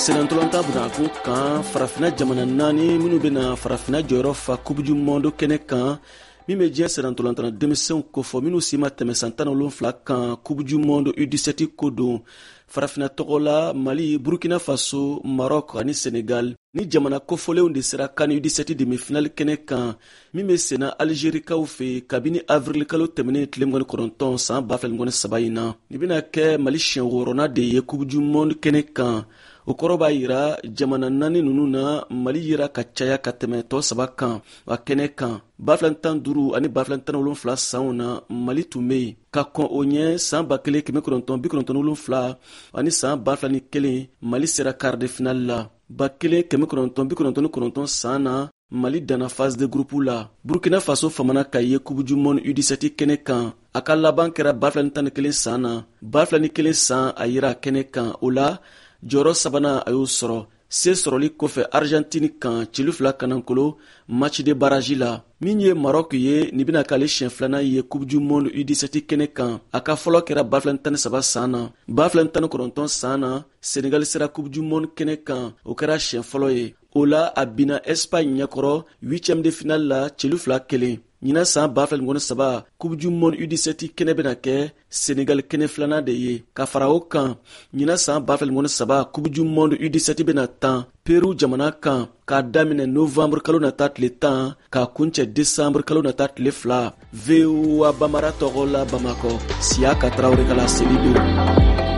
senantolanta bunako kan farafina jamana naani minnu bena farafina jɔyɔrɔ fa coupe du monde kɛnɛ kan min bɛ diɲɛ senantolantana denmisɛnw kofɔ minnu si ma tɛmɛ san 17 kan coupe du monde U17 ko don farafina tɔgɔ la Mali, Burkina Faso, Maroc ani Senegal ni jamana kofɔlenw de sera kan U17 demi-finale kɛnɛ kan min bɛ senna Algérikaw fɛ kabini avril kalo tɛmɛnen tile 29 san 2023 in na. Ni bɛna kɛ Mali siɲɛ 6 de ye coupe du monde kɛnɛ kan. O kɔrɔ b'a yira jamana naani ninnu na Mali yira ka caya ka tɛmɛ tɔ 3 kan wa kɛnɛ kan 2015 ani 2017 sanw na Mali tun bɛ yen ka kɔn o ɲɛ san 1997 ani san 2001 Mali sera quart de finale la 1999 san na Mali danna phase de groupe la. Burkina Faso famana ka ye coupe du monde U17 kɛnɛ kan a ka laban kɛra 2011 san na 2001 san a yira kɛnɛ kan o la jɔyɔrɔ sabanan a y'o sɔrɔ se sɔrɔli kɔfɛ Argentine kan cili 2 kanankolo match de barrage la min ye Maroc ye ni bɛna k'ale siɲɛ 2nan ye coupe du monde U17 kɛnɛ kan a ka fɔlɔ kɛra 2013 san na 2019 san na Senegal sera coupe du monde kɛnɛ kan o kɛra siɲɛ fɔlɔ ye o la a bina Espagne ɲɛkɔrɔ 8e de finale la cili 2-1 ɲina san 2023 coupe du monde U17 kɛnɛ bɛna kɛ Senegal kɛnɛ 2nan de ye ka fara o kan ɲina san 2023 coupe du monde U17 bɛna tan Peru jamana kan k'a daminɛ novembre kalo nata tile 10 k'a kuncɛ décembre kalo nata tile 2 VOA Bambara tɔgɔ la Bamakɔ Siaka Traoré ka la seli don.